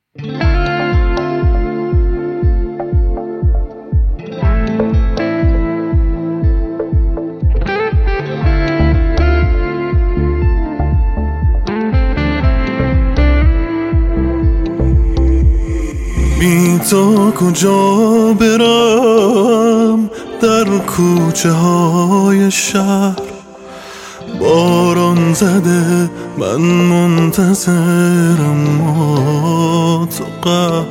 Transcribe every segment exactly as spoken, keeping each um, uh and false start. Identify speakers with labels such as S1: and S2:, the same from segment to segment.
S1: بی تو کجا برم در کوچه های شهر، باران زده من منتظرم ما تو قهر.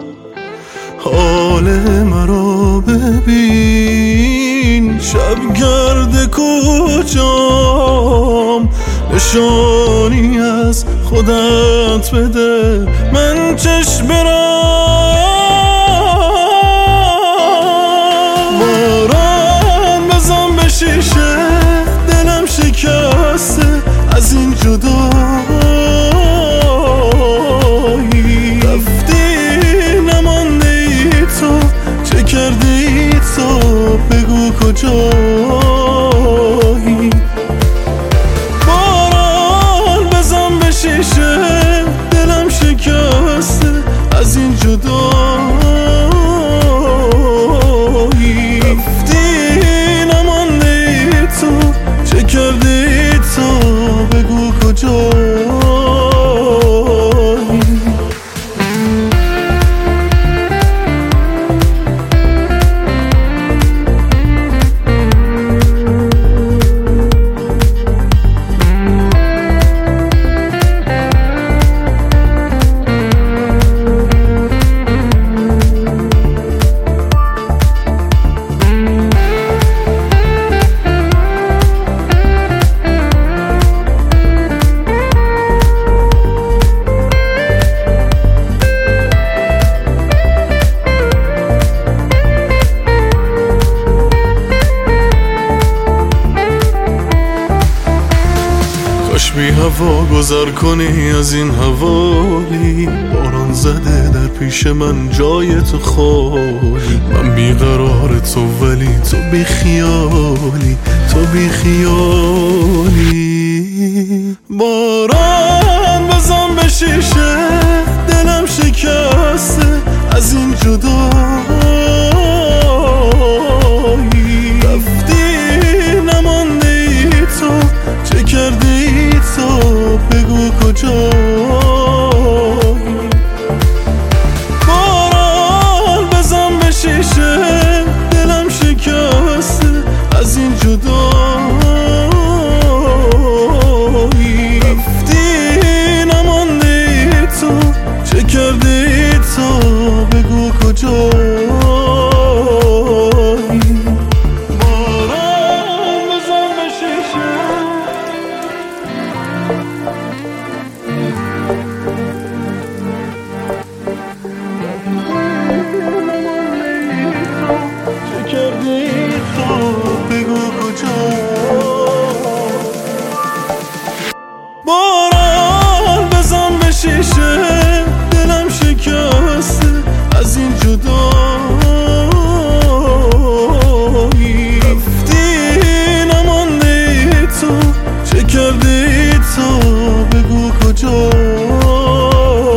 S1: حال مرا ببین شبگرد کوچام، نشانی از خودت بده من چشم برم. باران بزن به شیشه دلم شکسته از این جدایی، رفتی نمانده ای تو، چه کرده ای تو بگو کجایی. باران بزن به شیشه دلم شکسته از این جدایی، رفتی نمانده ای تو، چه کرده ای تو بگو کجایی. بی هوا گذر کنی از این حوالی، باران زده در پیش من جای تو خالی. من بیقرار تو ولی تو بی خیالی، تو بی خیالی. باران بزن به شیشه دلم شکسته از این جدایی، رفتی نمانده ای تو، چه کرده ای تو بگو کجایی. باران بزن به شیشه دلم شکسته از این جدایی، رفتی نمانده ای تو، چه کرده ای تو بگو کجایی. باران بزن به شیشه باران بزن به شیشه دلم شکسته از این جدایی، رفتی نمانده ای تو، چه کرده ای تو بگو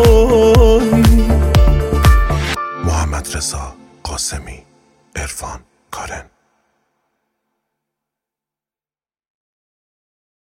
S1: کجایی.
S2: محمد رضا قاسمی، عرفان.